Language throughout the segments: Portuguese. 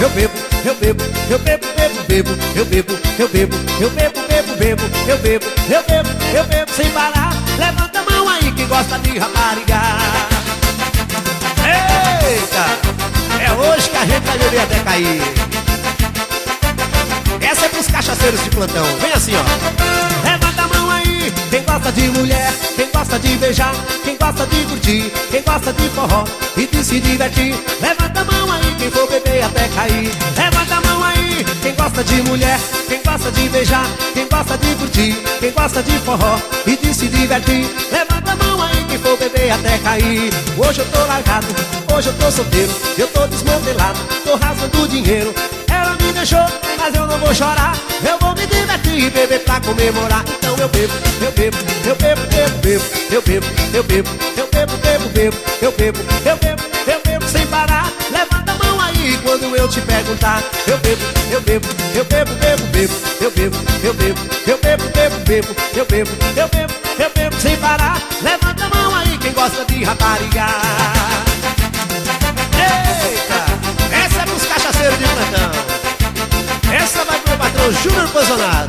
eu bebo, eu bebo, eu bebo, bebo, bebo, eu bebo, eu bebo, eu bebo, bebo, bebo, eu bebo, eu bebo, eu bebo sem parar. Levanta a mão aí quem gosta de rapariga. Eita, é hoje que a gente vai beber até cair. Essa é pros cachaceiros de plantão. Vem assim, ó. Levanta a mão aí quem gosta de mulher, quem gosta de beijar, quem gosta de curtir, quem gosta de forró e de se divertir. Levanta a mão aí quem for beber até cair. Levanta a mão aí quem gosta de mulher, quem gosta de beijar, quem gosta de curtir, quem gosta de forró e de se divertir. Levanta a mão aí quem for beber até cair. Hoje eu tô largado, hoje eu tô solteiro, eu tô desmantelado, tô rasgando dinheiro. Ela me deixou, mas eu não vou chorar. Eu vou me divertir e beber pra comemorar. Então eu bebo, eu bebo, eu bebo, bebo, bebo, eu bebo, eu bebo, eu bebo, bebo, bebo, eu bebo, eu bebo, eu bebo sem parar. Levanta a mão aí quando eu te perguntar. Eu bebo, eu bebo, eu bebo, bebo, bebo, eu bebo, eu bebo, eu bebo, bebo, bebo, eu bebo, eu bebo, eu bebo sem parar. Levanta a mão aí quem gosta de rapariga. Eita, essa é pros cachaceiros de plantão. Essa vai pro patrão Júnior Bolsonaro.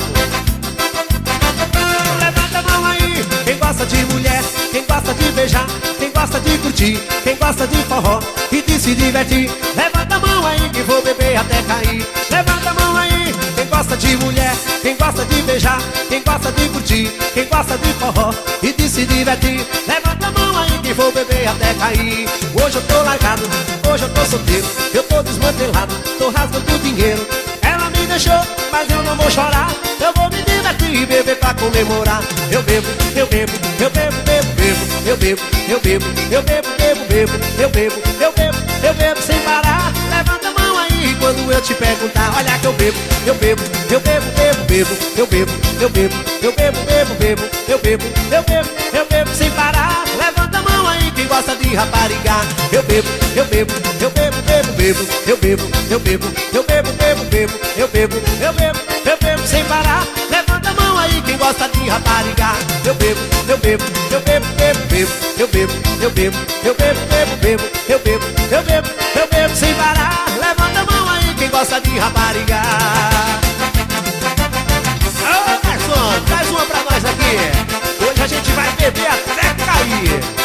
Levanta a mão aí quem gosta de mulher, quem gosta de beijar, quem gosta de curtir, quem gosta de forró e de se divertir. Levanta a mão aí quem for beber até cair. Levanta a mão aí quem gosta de mulher, quem gosta de beijar, quem gosta de curtir, quem gosta de forró e de se divertir. Levanta a mão aí quem for beber até cair. Hoje eu tô largado, hoje eu tô solteiro, eu tô desmantelado, tô rasgando dinheiro. Ela me deixou, mas eu não vou chorar. Eu vou me divertir e beber pra comemorar. Eu bebo, eu bebo, eu bebo, bebo, bebo, eu bebo, eu bebo, eu bebo, bebo, bebo, eu bebo, eu bebo, eu bebo sem parar. Levanta a mão aí quando eu te perguntar. Olha que eu bebo, eu bebo, eu bebo, bebo, bebo, eu bebo, eu bebo, eu bebo, bebo, bebo, eu bebo, eu bebo, eu bebo sem parar. Levanta a mão aí quem gosta de rapariga. Eu bebo, eu bebo, eu bebo, bebo, bebo, eu bebo, eu bebo, eu bebo, bebo, bebo, eu bebo, eu bebo, eu bebo sem parar. Levanta a mão aí quem gosta de rapariga. Eu bebo, eu bebo, eu bebo, bebo, bebo, eu bebo, eu bebo, eu bebo, bebo, bebo, eu bebo, eu bebo, eu bebo sem parar. Levanta a mão aí quem gosta de rapariga. Ô, garçom, traz uma pra nós aqui. Hoje a gente vai beber até cair.